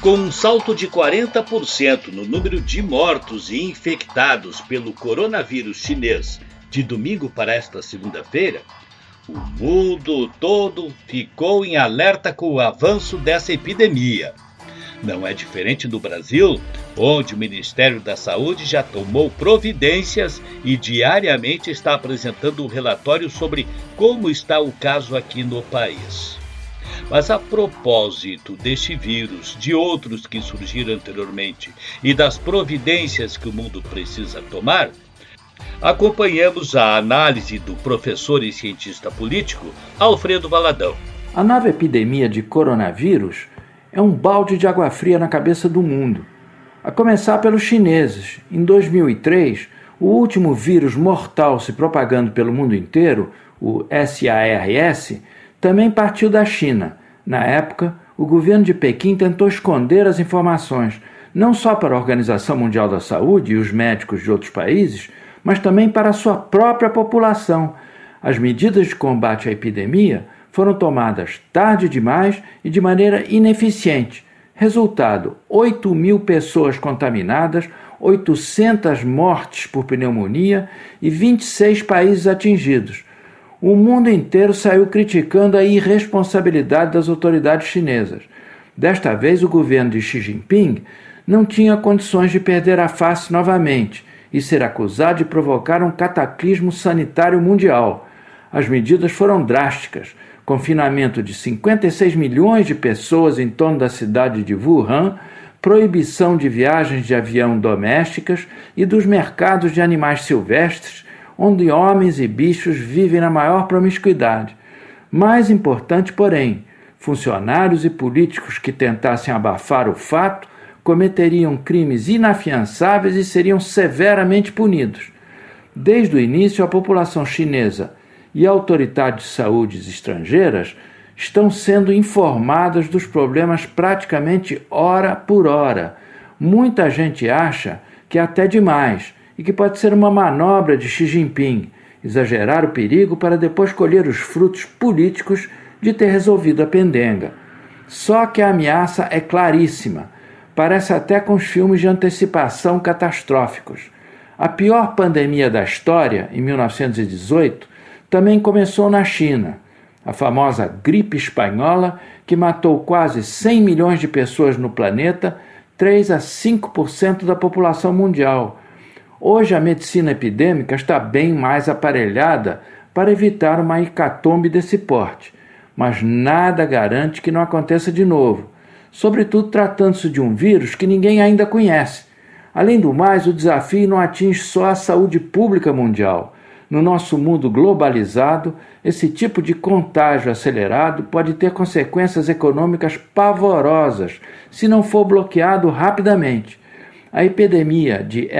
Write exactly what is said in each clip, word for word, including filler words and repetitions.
Com um salto de quarenta por cento no número de mortos e infectados pelo coronavírus chinês de domingo para esta segunda-feira, o mundo todo ficou em alerta com o avanço dessa epidemia. Não é diferente no Brasil, onde o Ministério da Saúde já tomou providências e diariamente está apresentando um relatório sobre como está o caso aqui no país. Mas a propósito deste vírus, de outros que surgiram anteriormente e das providências que o mundo precisa tomar, acompanhamos a análise do professor e cientista político Alfredo Valadão. A nova epidemia de coronavírus é um balde de água fria na cabeça do mundo. A começar pelos chineses. Em dois mil e três, o último vírus mortal se propagando pelo mundo inteiro, o SARS, também partiu da China. Na época, o governo de Pequim tentou esconder as informações, não só para a Organização Mundial da Saúde e os médicos de outros países, mas também para a sua própria população. As medidas de combate à epidemia foram tomadas tarde demais e de maneira ineficiente. Resultado, oito mil pessoas contaminadas, oitocentas mortes por pneumonia e vinte e seis países atingidos. O mundo inteiro saiu criticando a irresponsabilidade das autoridades chinesas. Desta vez, o governo de Xi Jinping não tinha condições de perder a face novamente e ser acusado de provocar um cataclismo sanitário mundial. As medidas foram drásticas. Confinamento de cinquenta e seis milhões de pessoas em torno da cidade de Wuhan, proibição de viagens de avião domésticas e dos mercados de animais silvestres, onde homens e bichos vivem na maior promiscuidade. Mais importante, porém, funcionários e políticos que tentassem abafar o fato cometeriam crimes inafiançáveis e seriam severamente punidos. Desde o início, a população chinesa e autoridades de saúde estrangeiras estão sendo informadas dos problemas praticamente hora por hora. Muita gente acha que é até demais e que pode ser uma manobra de Xi Jinping, exagerar o perigo para depois colher os frutos políticos de ter resolvido a pendenga. Só que a ameaça é claríssima, parece até com os filmes de antecipação catastróficos. A pior pandemia da história, em mil novecentos e dezoito, também começou na China. A famosa gripe espanhola, que matou quase cem milhões de pessoas no planeta, três a cinco por cento da população mundial. Hoje a medicina epidêmica está bem mais aparelhada para evitar uma hecatombe desse porte, mas nada garante que não aconteça de novo, sobretudo tratando-se de um vírus que ninguém ainda conhece. Além do mais, o desafio não atinge só a saúde pública mundial. No nosso mundo globalizado, esse tipo de contágio acelerado pode ter consequências econômicas pavorosas se não for bloqueado rapidamente. A epidemia de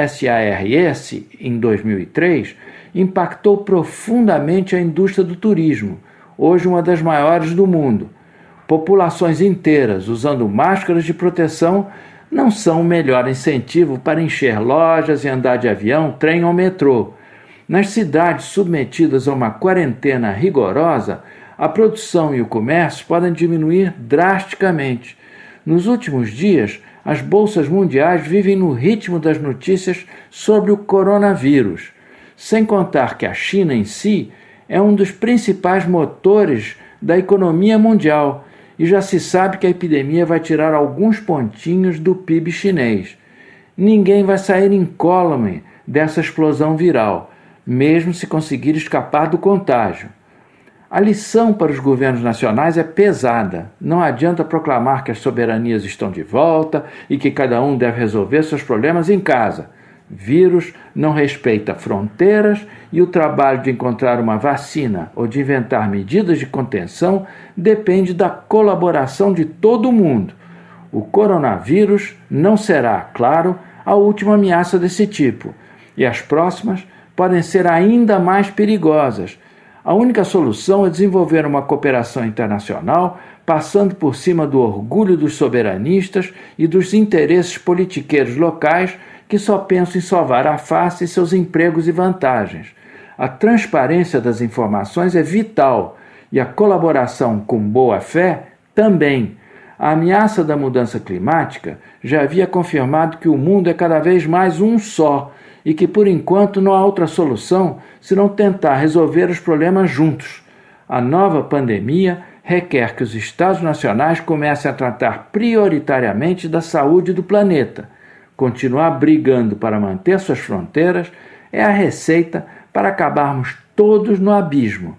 SARS, em dois mil e três, impactou profundamente a indústria do turismo, hoje uma das maiores do mundo. Populações inteiras usando máscaras de proteção não são o melhor incentivo para encher lojas e andar de avião, trem ou metrô. Nas cidades submetidas a uma quarentena rigorosa, a produção e o comércio podem diminuir drasticamente. Nos últimos dias, as bolsas mundiais vivem no ritmo das notícias sobre o coronavírus, sem contar que a China em si é um dos principais motores da economia mundial e já se sabe que a epidemia vai tirar alguns pontinhos do P I B chinês. Ninguém vai sair incólume dessa explosão viral, mesmo se conseguir escapar do contágio. A lição para os governos nacionais é pesada. Não adianta proclamar que as soberanias estão de volta e que cada um deve resolver seus problemas em casa. Vírus não respeita fronteiras e o trabalho de encontrar uma vacina ou de inventar medidas de contenção depende da colaboração de todo mundo. O coronavírus não será, claro, a última ameaça desse tipo, e as próximas podem ser ainda mais perigosas. A única solução é desenvolver uma cooperação internacional, passando por cima do orgulho dos soberanistas e dos interesses politiqueiros locais que só pensam em salvar a face e seus empregos e vantagens. A transparência das informações é vital e a colaboração com boa fé também. A ameaça da mudança climática já havia confirmado que o mundo é cada vez mais um só e que, por enquanto, não há outra solução senão tentar resolver os problemas juntos. A nova pandemia requer que os Estados nacionais comecem a tratar prioritariamente da saúde do planeta. Continuar brigando para manter suas fronteiras é a receita para acabarmos todos no abismo.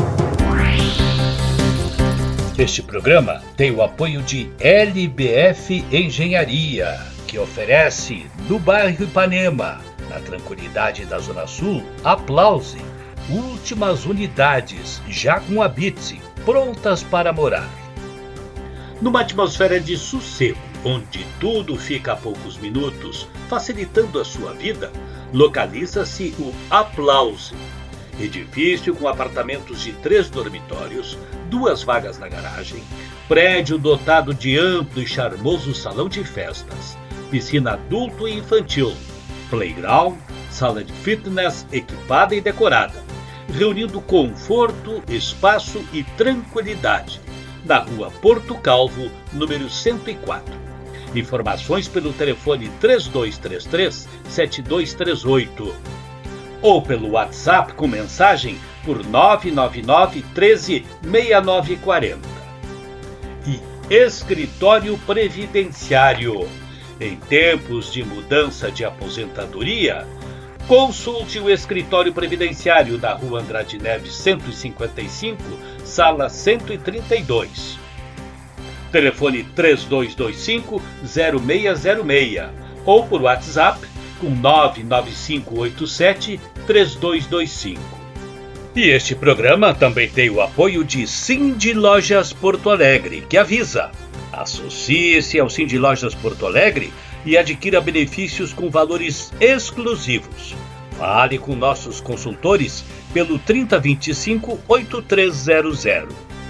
Este programa tem o apoio de L B F Engenharia, que oferece, no bairro Ipanema, na tranquilidade da Zona Sul, Aplause, últimas unidades, já com habite, prontas para morar. Numa atmosfera de sossego, onde tudo fica a poucos minutos, facilitando a sua vida, localiza-se o Aplause. Edifício com apartamentos de três dormitórios, duas vagas na garagem, prédio dotado de amplo e charmoso salão de festas, piscina adulto e infantil, playground, sala de fitness equipada e decorada, reunindo conforto, espaço e tranquilidade, na rua Porto Calvo, número cento e quatro. Informações pelo telefone três dois três três, sete dois três oito ou pelo WhatsApp com mensagem por nove nove nove, um três, seis nove quatro zero. E Escritório Previdenciário. Em tempos de mudança de aposentadoria, consulte o Escritório Previdenciário na Rua Andrade Neves cento e cinquenta e cinco, sala cento e trinta e dois. Telefone três dois dois cinco, zero seis zero seis ou por WhatsApp com nove nove cinco oito sete, três dois dois cinco. E este programa também tem o apoio de Cindy Lojas Porto Alegre, que avisa: associe-se ao Cindy Lojas Porto Alegre e adquira benefícios com valores exclusivos. Fale com nossos consultores pelo trinta vinte e cinco, oitenta e três zero zero.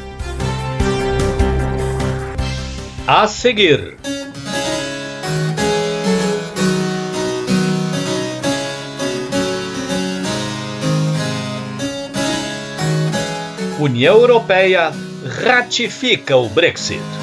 A seguir, União Europeia ratifica o Brexit.